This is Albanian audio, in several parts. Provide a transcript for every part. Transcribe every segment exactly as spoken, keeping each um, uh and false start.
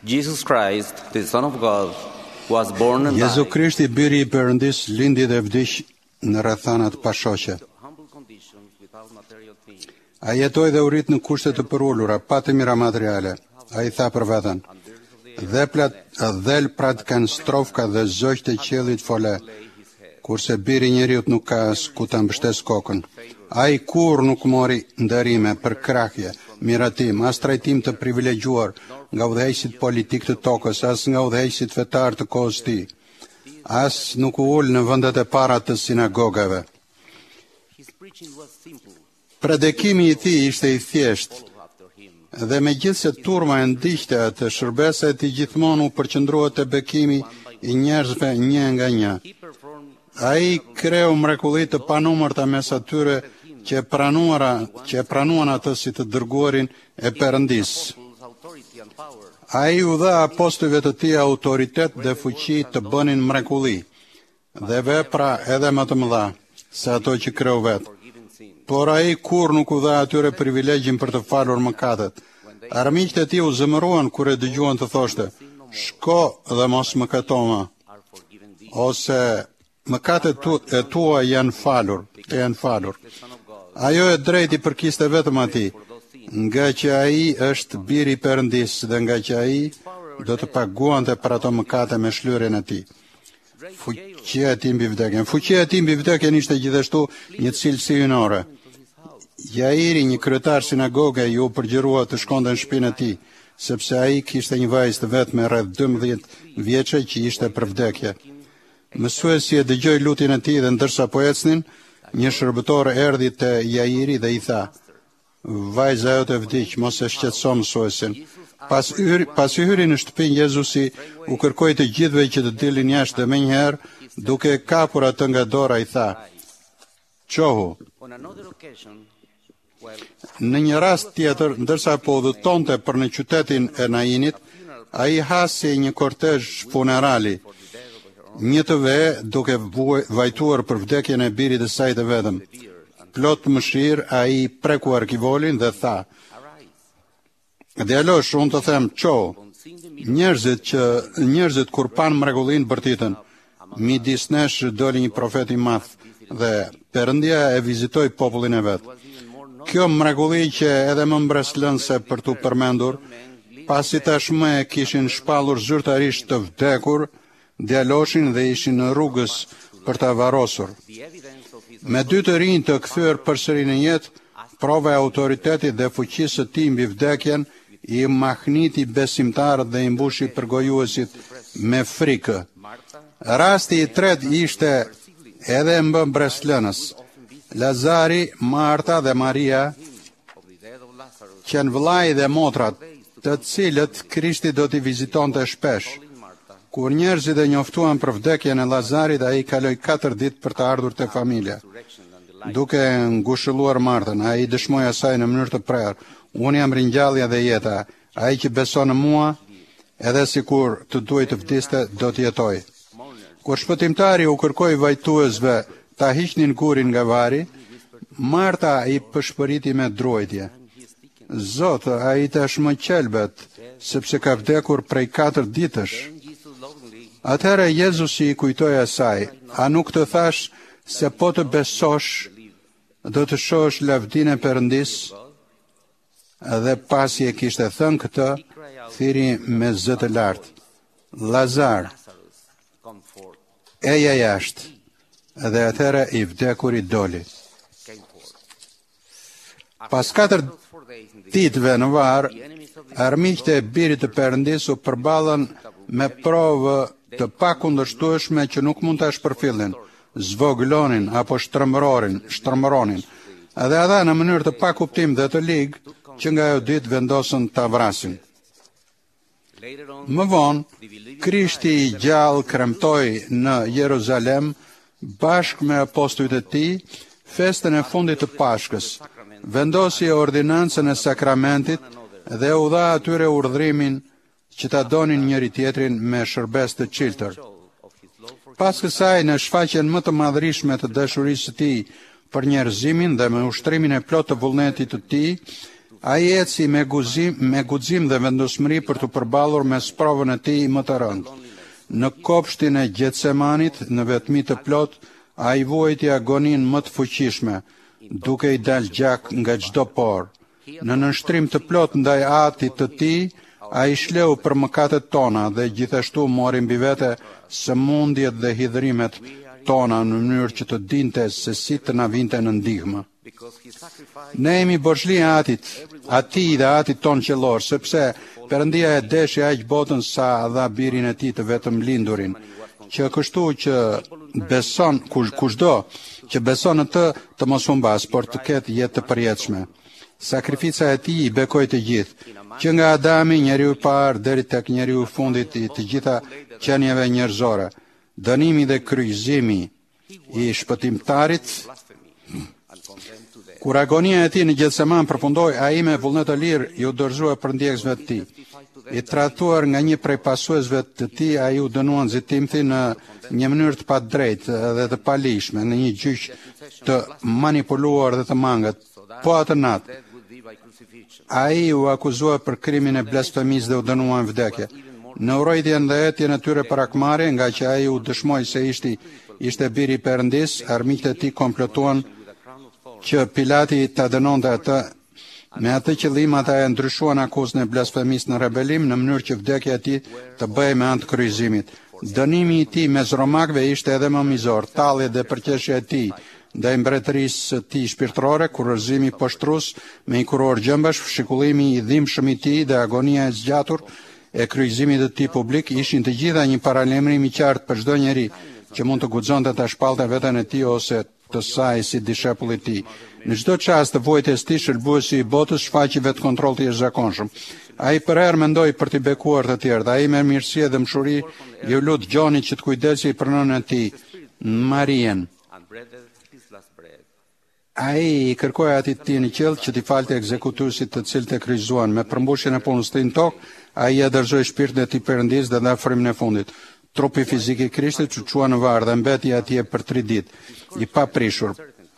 Jesus Christ, the Son of God, was born and Jezu died Krishti, biri i Perëndis, lindi dhe vdiq në rrethanat pashoqe. humble conditions without material things. A jetoi dhe u rit në kushte të përullura, pa të mira materiale. A i tha për veten: Dhe plat, dhel prat kanë strofka dhe zogjt e qiellit fole, kurse biri i njeriut nuk ka as ku ta mbështes kokën. Ai kur nuk mori ndërime për krahje, miratim, as trajtim të privilegjuar nga udhëheqësit politik të tokës, as nga udhëheqësit fetar të kohës së tij. As nuk u ul në vendet e para të sinagogave. His preaching was simple. Predikimi i tij ishte i thjeshtë, Follow after him. dhe megjithse turma e ndiqte atë shërbesa e tij gjithmonë u përqendrua te bekimi i njerëzve një nga një. He performed Ai kreu mrekulli të panumërta mes atyre që e pranuara, që e pranuan atë si të dërguarin e Perëndis. apostles' authority and power. Ai u dha apostujve të tij autoritet dhe fuqi të bënin mrekulli dhe vepra edhe më të mëdha se ato që kreu vet. Forgiving sin. Por ai kur nuk u dha atyre privilegjin për të falur mëkatet. Armiqtë e tij u zëmëruan kur e dëgjuan të thoshte: Shko dhe mos mëkatoma, Are forgiven thee. ose mëkatet tu, e tua janë falur, të janë falur. The Son of God. Ajo e drejti përkiste vetëm atij, For those things. nga që ai është biri i Perëndis dhe nga që ai do të paguante për ato mëkate me shlyerjen e tij. Fuqia e tij mbi vdekjen. Fuqia e tij mbi vdekjen ishte gjithashtu një cilësi hynore. Jairi, një kryetar sinagoge, ju përgjërua të shkonte në shtëpinë e tij, sepse ai kishte një vajzë të vetme rreth dymbëdhjetë vjeçe që ishte për vdekje. Mësuesi e dëgjoi lutjen e tij dhe ndërsa po ecnin, një shërbëtor erdhi te Jairi dhe i tha: Vajza jote vdiq, mos e shqetëso mësuesin. Pas hyri, pas hyri në shtëpi, Jezusi u kërkoi të gjithëve që të dilnin jashtë dhe menjëherë, duke e kapur atë nga dora, i tha: Qohu. On another occasion, while Në një rast tjetër, ndërsa po udhëtonte për në qytetin e Nainit, ai hasi një kortezh funerali, një të ve duke vuaj- vajtuar për vdekjen e birit të saj të vetëm. Plot mëshirë, ai preku arkivolin dhe tha: arise, Djalosh, unë të them, qo, on seeing the miracle, njerëzit që njerëzit kur pan mregullin bërtitën, midis nesh doli një profet i madh dhe Perëndia e vizitoi popullin e vet. was even more known. Kjo mrekulli që edhe më mbreslënse për tu përmendur, pasi tashmë e kishin shpallur zyrtarisht të vdekur, djaloshin dhe ishin në rrugës për ta varrosur. The evidence of his Me dy të rinj të kthyer përsëri në jetë, prova e autoritetit dhe fuqisë së tij mbi vdekjen i mahniti besimtarët dhe i mbushi përgojuesit me frikë. Martha, Rasti i tretë ishte edhe mbë mbreslënës. Lazari, Marta dhe Maria, of the death of Lazarus, qenë vëllai dhe motrat, të cilët Krishti do t'i vizitonte shpesh. calling Martha, Kur njerëzit e njoftuan për vdekjen e Lazarit, ai kaloi katër ditë për të ardhur te familja. resurrection and the life. Duke ngushëlluar Martën, ai dëshmoi asaj në mënyrë të prerë: Unë jam ringjallja dhe jeta. Ai që beson në mua, edhe sikur të duhet të vdiste, do të jetojë. Kur shpëtimtari u kërkoi vajtuesve ta hiqnin gurin nga vari, Marta i pëshpëriti me druajtje: Zot, ai tashmë qelbet, sepse ka vdekur prej katër ditësh. Then Jesus lovingly Atëherë Jezusi i kujtoi asaj: A nuk të thash se po të besosh, do të shohësh lavdinë e Perëndis? Dhe pasi e kishte thënë këtë, thiri me zë të lartë: Lazar, Lazarus, come forth, eja jashtë. Dhe atëherë i vdekuri doli. came forth. Pas katër Those four days in the ditëve në varë, the enemies of the armiqtë e birit të Perëndis u përballën me provë të pakundërshtueshme që nuk mund ta shpërfillin, zvogëlonin apo shtrëmbëronin, shtrëmbëronin. Edhe ata në mënyrë të pakuptim dhe të ligë që nga ajo ditë vendosën ta vrasin. later on, Më vonë, Krishti i gjallë kremtoi në Jeruzalem bashkë me apostujt e tij festën e fundit të Pashkës, vendosi ordinancën e sakramentit dhe u dha atyre urdhrimin që ta donin njëri tjetrin me shërbes të çiltër. of his love for Pas kësaj, në shfaqjen më të madhërishme të dashurisë së tij për njerëzimin dhe me ushtrimin e plot të vullnetit të tij, Ai eci me guzim, me guxim dhe vendosmëri për të përballur me sprovën e tij më të rëndë. Në kopshtin e Gjetsemanit, në vetmi të plot, ai vuajti agonin më të fuqishme, duke i dalë gjak nga çdo porë. Në nënshtrim të plot ndaj atit të tij, ai shleu për mëkatet tona dhe gjithashtu mori mbi vete sëmundjet dhe hidhrimet tona në mënyrë që të dinte se si të na vinte në ndihmë. Ne jemi borxhli atit, atij dhe atit ton qellor, sepse Perëndia e deshi aq botën sa dha birin e tij të vetëm lindurin, që kështu që beson kush, kushdo që beson në të të mos humbas, por të ketë jetë të përjetshme. Sakrifica e tij i bekoi të gjithë, që nga Adami, njeriu i parë, deri tek njeriu i fundit i të gjitha qenieve njerëzore. Dënimi dhe kryqëzimi i shpëtimtarit. Kur agonia e tij në Gjetseman përfundoi, ai me vullnet të lirë i u dorëzua për ndjekësve të tij. I trajtuar nga një prej pasuesve të tij, ai u dënuan si Timthi në një mënyrë të padrejtë dhe të palishme, në një gjyq të manipuluar dhe të mangët. Po atë natë, ai u akuzua për krimin e blasfemisë dhe u dënua në vdekje. Në urojtjen dhe etjen e tyre për akmarrje, nga që ai u dëshmoi se ishte ishte biri i Perëndis, armiqtë e tij komplotuan që Pilati ta dënonte atë. Me atë qëllim ata e ndryshuan akuzën e blasfemisë në rebelim në mënyrë që vdekja e tij të bëhej me anë të kryqëzimit. Dënimi i tij mes romakëve ishte edhe më mizor, tallje dhe përqeshja e tij ndaj mbretërisë së tij shpirtërore, kurorëzimi poshtrues me një kuror gjëmbash, shikullimi i dhimbshëm i tij dhe agonia e zgjatur e kryqëzimit të tij publik ishin të gjitha një paralajmërim i qartë për çdo njeri që mund të guxonte ta shpallte veten e tij ose të saj si dishepull i tij. Në çdo çast të vojtjes tij, shërbuesi i botës shfaqi vetë kontroll të jashtëzakonshëm. Ai për herë mendoi për t'i bekuar të tjerët. Ai me mirësi dhe mshuri i lut Gjonit që të kujdesej për nënën e tij, Marien. Ai i kërkoi atit të tij në qiell që t'i falte ekzekutuesit të cilët e kryqëzuan. Me përmbushjen e punës së tij në tokë, ai ia dërzoi shpirtin e tij Perëndis dhe dha frymën e fundit. Trupi fizik i Krishtit u çua në varr dhe mbeti atje për tre ditë, i paprishur.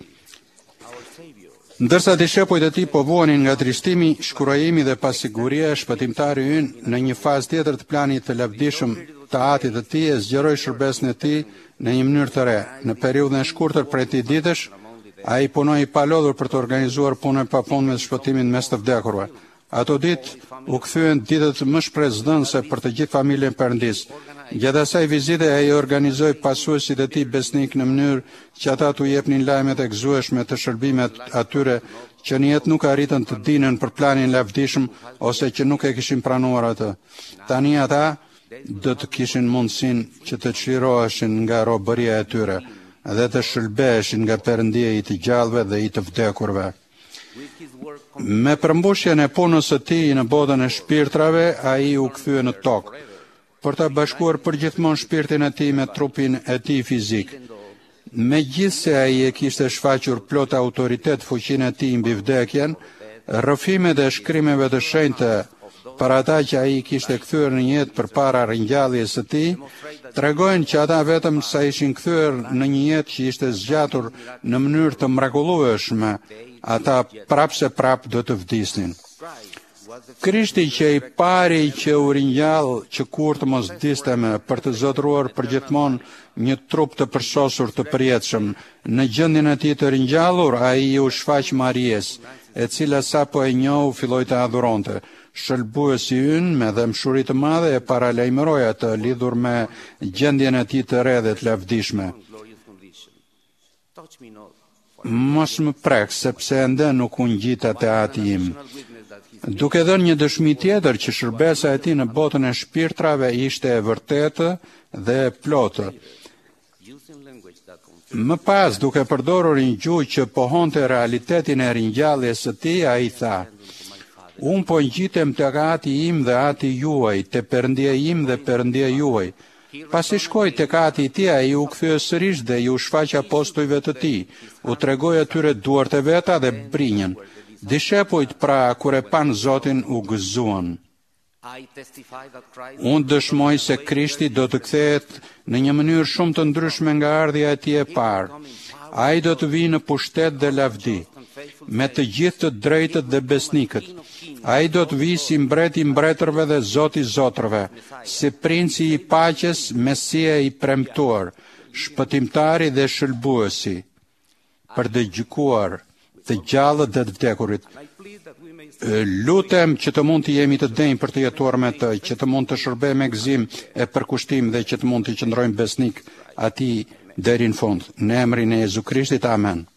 Ndërsa dishepujt e tij po vuanin nga trishtimi, shkurojimi dhe pasiguria, shpëtimtari ynë në një fazë tjetër të planit të lavdishëm të atit të tij e zgjeroi shërbesin e tij në një mënyrë të re. Në periudhën e shkurtër prej tij ditësh, ai punoi i palodhur për të organizuar punën e pafundme të shpëtimit mes të vdekurve. Ato ditë u kthyen ditët më shpresdhënëse për të gjithë familjen Perëndis. Gjatë asaj vizite ai organizoi pasuesit e tij besnik në mënyrë që ata t'u jepnin lajmet e gëzueshme të shërbimit atyre që në jetë nuk arritën të dinin për planin lavdishëm ose që nuk e kishin pranuar atë. Tani ata do të kishin mundësinë që të çliroheshin nga robëria e tyre dhe të shërbeheshin nga Perëndia i të gjallëve dhe i të vdekurve. Me përmbushjen e punës së tij në botën e shpirtrave, ai u kthye në tokë për ta bashkuar përgjithmonë shpirtin e tij me trupin e tij fizik. Megjithse ai e kishte shfaqur plot autoritet fuqinë e tij mbi vdekjen, rrëfimet e shkrimeve të shenjtë për ata që ai kishte kthyer në jetë përpara ringjalljes së tij, tregojnë që ata vetëm sa ishin kthyer në një jetë që ishte zgjatur në mënyrë të mrekullueshme, ata prapse prap do të vdisnin. Krishti që i pari që u ringjall që kur të mos disteme për të zotëruar përgjithmonë një trup të përshosur të përjetshëm, në gjendjen e tij të ringjallur, ai u shfaq Marijes, e cila sapo e njohu filloi të adhuronte. Shëlbuesi ynë me dëmshuri të madhe e paralajmëroi atë lidhur me gjendjen e tij të re dhe të lavdishme. Mos më prek, sepse ende nuk u ngjita te ati im. Duke dhënë një dëshmi tjetër që shërbesa e tij në botën e shpirtrave ishte e vërtetë dhe e plotë. Më pas, duke përdorur një gjuhë që pohonte realitetin e ringjalljes së tij, ai tha: "Unë po ngjitem tek ati im dhe ati juaj, te Perëndia im dhe Perëndia juaj." Pasi shkoi tek ati i tij, ai u kthye sërish dhe ju shfaq apostujve të tij, u tregoi atyre duart e veta dhe brinjën. Dishepujt pra kur e pan Zotin u gëzuan. I testify that Christ Unë dëshmoj se Krishti do të kthehet në një mënyrë shumë të ndryshme nga ardhja e tij e parë. Ai do të vijë në pushtet dhe lavdi, me të gjithë të drejtët dhe besnikët. Ai do të vijë si mbreti i mbretërve dhe Zoti i zotrëve, si princi i paqes, Mesia i premtuar, shpëtimtari dhe shëlbuesi, për të gjykuar të gjallët dhe të vdekurit. Lutem që të mund të jemi të denjë për të jetuar me të, që të mund të shërbejmë me gëzim e përkushtim dhe që të mund të qëndrojmë besnik atij deri në fund. Në emrin e Jezu Krishtit, amen.